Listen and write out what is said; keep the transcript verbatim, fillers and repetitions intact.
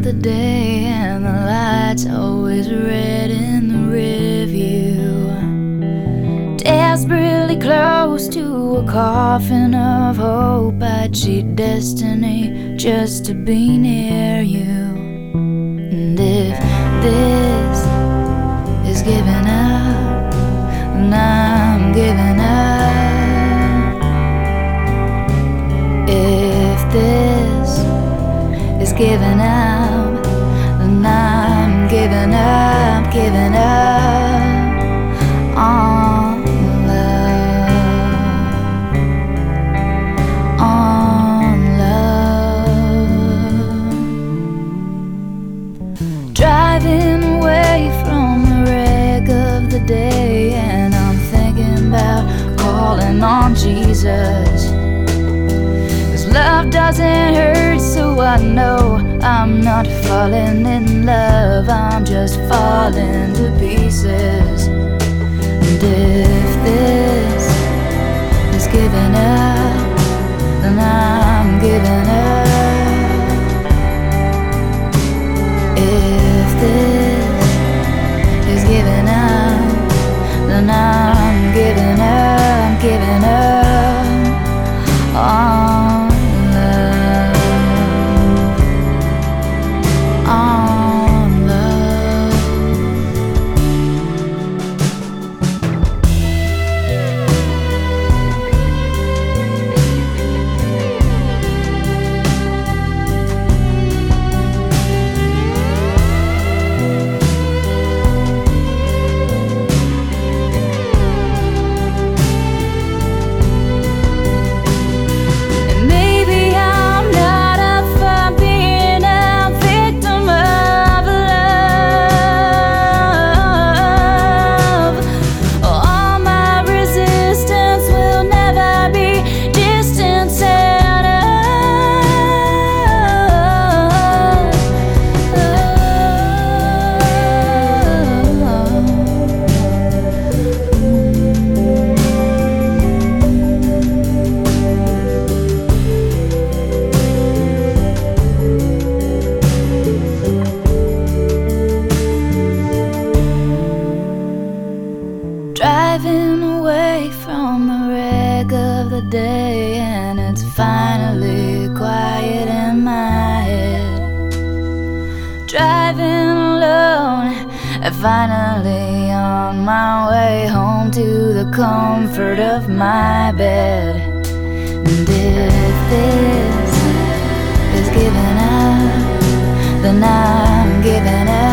the day and the lights always red in the rearview. Desperately close to a coffin of hope, I'd cheat destiny just to be near you. And if this is giving up, then I'm giving up. If this is giving up, then I'm giving up, giving up on love, on love. Driving away from the wreck of the day, and I'm thinking about calling on Jesus. Love doesn't hurt, so I know I'm not falling in love, I'm just falling to pieces. And if this is giving up, then I'm giving up. If this is giving up, then I'm giving up, giving up on driving away from the wreck of the day, and it's finally quiet in my head. Driving alone, and finally on my way home to the comfort of my bed. And if this is giving up, then I'm giving up.